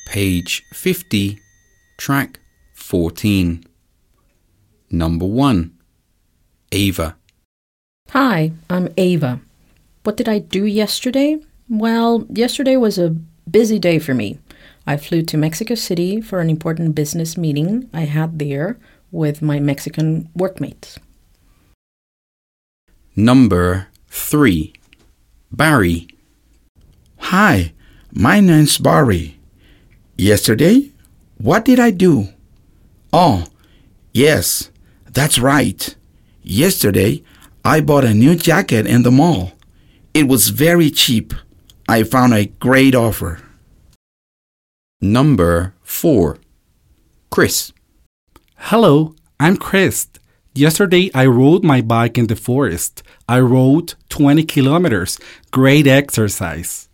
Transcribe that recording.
Page 50, track 14. Number 1. Ava. Hi, I'm Ava. What did I do yesterday? Well, yesterday was a busy day for me. I flew to Mexico City for an important business meeting I had there with my Mexican workmates. Number 3. Barry. Hi, my name's Barry. Yesterday, what did I do? Oh, yes, that's right. Yesterday, I bought a new jacket in the mall. It was very cheap. I found a great offer. Number 4. Chris. Hello, I'm Chris. Yesterday I rode my bike in the forest. I rode 20 kilometers. Great exercise.